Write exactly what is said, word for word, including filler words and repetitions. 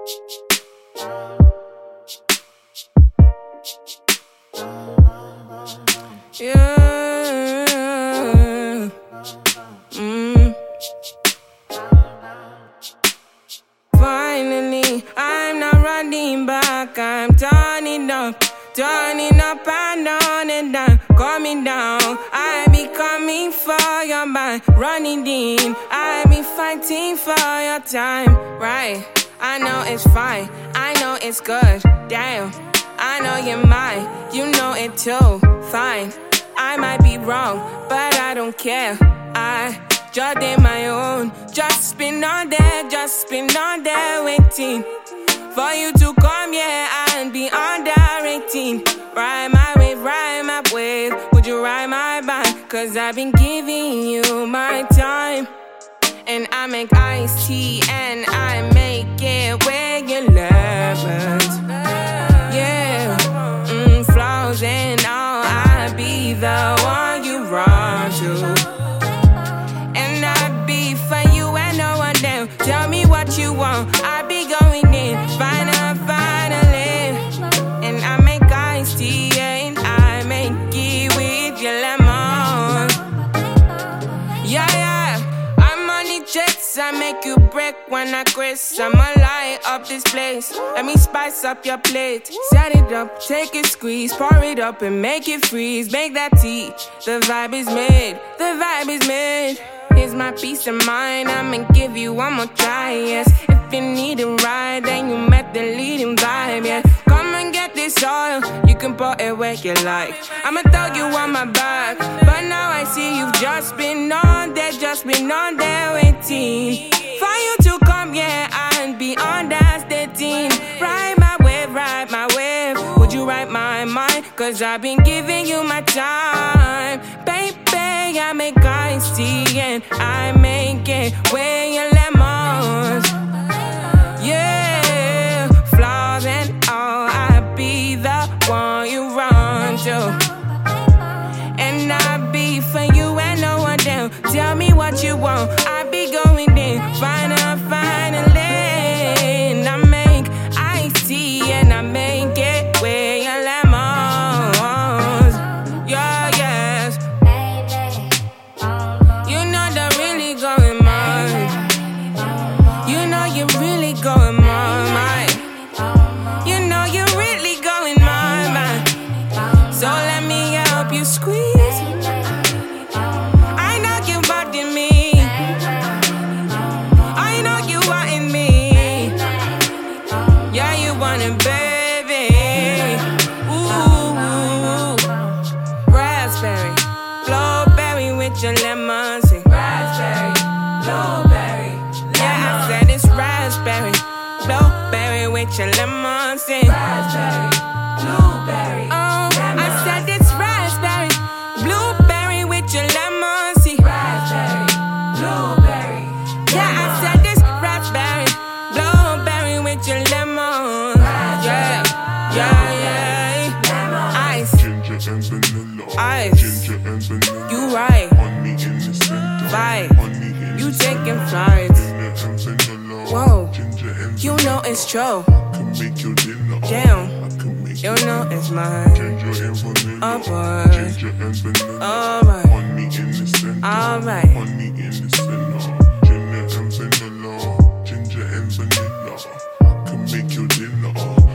Yeah. Mm. Finally, I'm not running back. I'm turning up, turning up and down and down, coming down. I be coming for your mind, running in. I be fighting for your time, right? I know it's fine, I know it's good. Damn, I know you're mine, you know it too. Fine, I might be wrong, but I don't care. I just did my own, just been on there, just been on there waiting for you to come, yeah, and be under eighteen. Ride my wave, ride my wave, would you ride my bike? Cause I've been giving you my time. And I make iced tea and I make it where you love it. Yeah, mm, flaws and all, I be the one you run to. And I be for you and no one else. Tell me what you want, I be going in, final, finally. And I make iced tea and I make it with your lemon. Yeah, yeah, I'm on the jets, I make you break when I grace. I'ma light up this place, let me spice up your plate. Set it up, take it, squeeze, pour it up and make it freeze. Make that tea, the vibe is made, the vibe is made. Here's my peace of mind, I'ma give you one more try, yes. If you need a ride, then you met the leading vibe, yeah. Come and get this oil, you can pour it where you like. I'ma throw you on my back, but now I see you've just been on there, just been on there waiting for you to come, yeah, and be on that thirteen. Ride my wave, ride my wave, would you ride my mind? Cause I've been giving you my time, baby. I make iced tea and I make it with your lemons. Yeah, flaws and all, I be the one you run to. And I be for you and no one else. Tell me what you want, I be going in, final, finally. And I make iced tea and I make it with your lemons. Yeah, yes. You know that really going mine. You know you really going mine, mine. You know you really going mine, mine. So let me help you squeeze. I know you wanting me. I know you wanting me. Yeah, you want it, baby. Ooh, raspberry, blueberry with your lemon. Raspberry, blueberry. Yeah, I said it's raspberry, blueberry with your lemon. Raspberry, blueberry. Oh, I said it's raspberry, blueberry with your lemon. Raspberry, blueberry. Yeah, I said it's raspberry, blueberry with your lemon. Yeah, yeah, yeah. Ice, ginger and vanilla. Ice. Ginger and vanilla. You right. Honey in the center. Vibe. Honey in You the taking center. flights. Ginger and vanilla. Whoa. Ginger and You know it's true. can make your dinner. Damn. I can make You know it's mine. ginger and vanilla. Oh, boy. Ginger and vanilla. Alright. Honey in the center. Alright. Honey in the center. Ginger and vanilla. Ginger and vanilla. Can make your dinner.